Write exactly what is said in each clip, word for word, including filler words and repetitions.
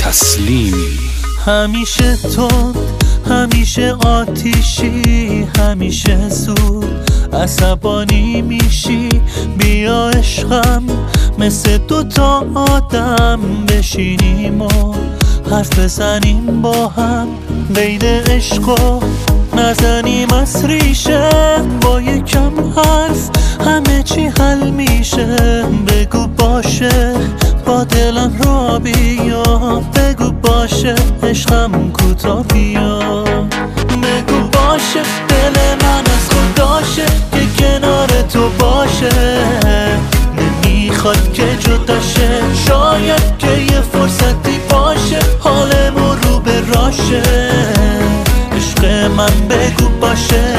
تسلیمی. همیشه تو، همیشه آتیشی، همیشه زود عصبانی میشی. بیا عشقم مثل دوتا آدم بشینیم و حرف بزنیم با هم. قید عشقو نزنیم از ریشه، با یکم حرف همه چی حل میشه. بگو باشه با دلم را بیا، بگو باشه عشقم کوتا بیا. بگو باشه دل من از خوداشه که کنار تو باشه، نمیخواد که جداشه. شاید که یه فرصتی باشه حالمون رو به راشه. عشق من بگو باشه.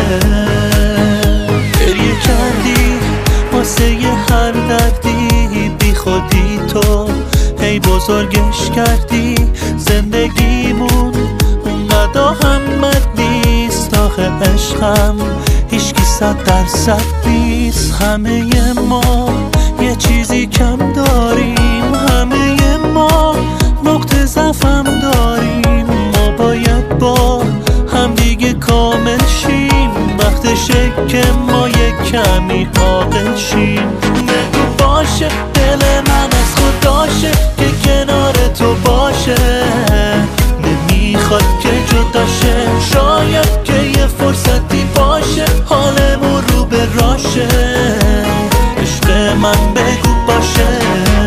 گریه کردی واسه یه هر دردی، بی خودی تو هی بزرگش کردی. زندگیمون اونقدر اهمیت نیست آخه عشقم هیچکی صد درصد نیست. همه ما یه چیزی کم داریم، همه ما نقطه ضعفم داریم. ما باید با هم دیگه کامل شیم، وقتشه که ما یه کمی عاقل شیم. بگو باشه دل من از خوداشه که کنار تو باشه، نمیخواد که جداشه. شاید که یه فرصتی باشه حالمون رو به راشه. عشق من بگو باشه.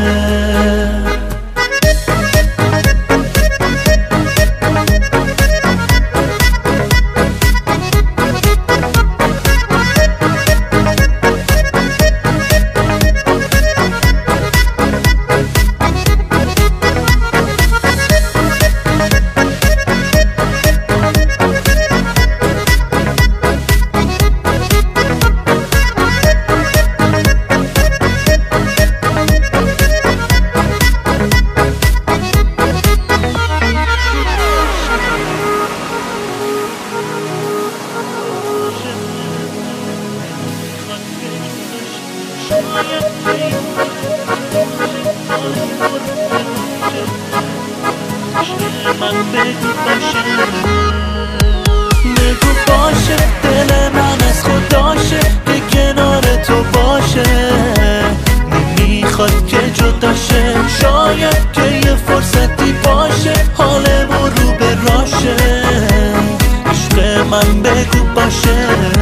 بگو باشه دل من از خوداشه که کنار تو باشه، نمیخواد که جداشه. شاید که یه فرصتی باشه حالمون رو به راشه. عشق من بگو باشه.